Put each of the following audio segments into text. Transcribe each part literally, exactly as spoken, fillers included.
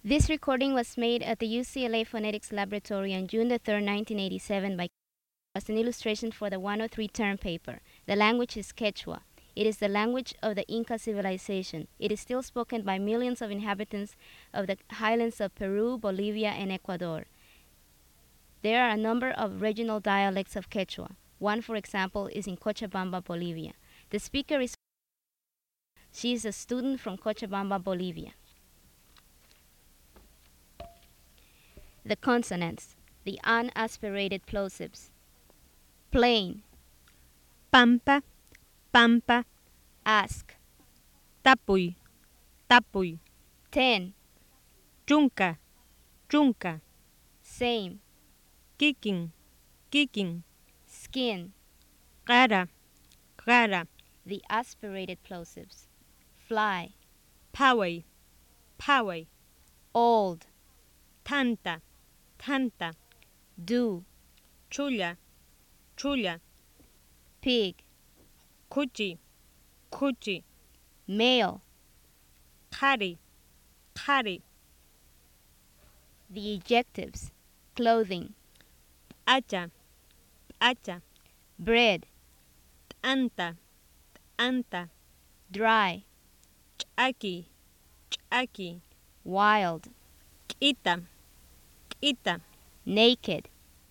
This recording was made at the U C L A Phonetics Laboratory on June the third, nineteen eighty-seven by as an illustration for the one oh three term paper. The language is Quechua. It is the language of the Inca civilization. It is still spoken by millions of inhabitants of the highlands of Peru, Bolivia, and Ecuador. There are a number of regional dialects of Quechua. One, for example, is in Cochabamba, Bolivia. The speaker is she is a student from Cochabamba, Bolivia. The consonants, the unaspirated plosives. Plain, Pampa, Pampa, ask, Tapuy, Tapuy, ten, Chunca, Chunca, same, Kikin, Kikin, skin, Cara, Cara, the aspirated plosives. Fly, Paway, Paway, old, Tanta, Tanta, do, Chulla, Chulla, pig, Cuchi, Cuchi, male, Kari, Kari, the ejectives. Clothing, Acha, Acha, bread, Anta, Anta, dry, Chaki, Chaki, wild, Kita, Kita, naked.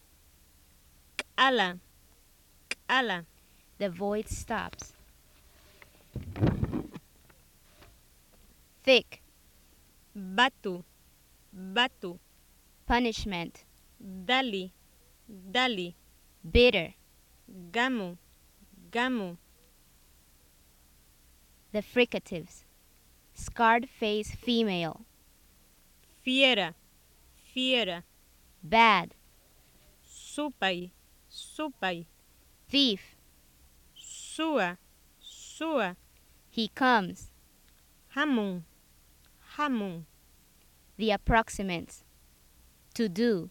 Ala, Ala, The void stops. Thick, Batu, Batu, punishment, Dali, Dali, bitter. Gamu, Gamu, The fricatives. Scarred face female, Fiera, Fiera, bad, Supai, Supai, thief. Sua, Sua, He comes. Hamun, Hamun, The approximates. To do,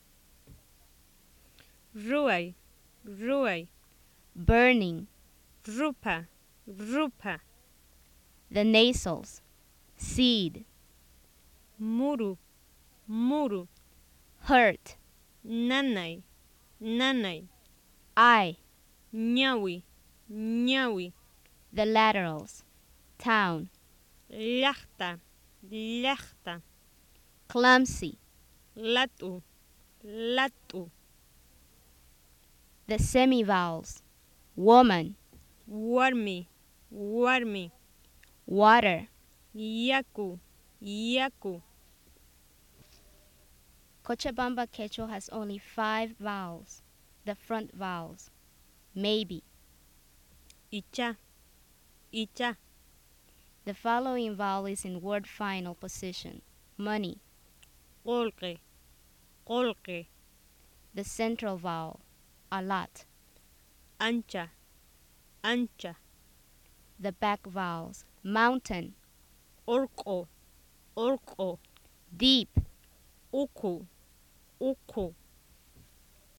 Ruai, Ruai, burning. Rupa, Rupa, The nasals. Seed, Muru, Muru, hurt. Nanay, Nanay, Eye, Nyawi, Nyawi, the laterals. Town, Llachta, Llachta, clumsy. Latu, Latu, The semivowels. Woman, Warmi, Warmi, water. Yaku, Yaku, Cochabamba Quechua has only five vowels. The front vowels. Maybe. Icha, Icha, The following vowel is in word final position. Money. Olke, Olke, The central vowel. A lot. Ancha, Ancha, The back vowels. Mountain. Orko, Orko, Deep. Uku, Uku,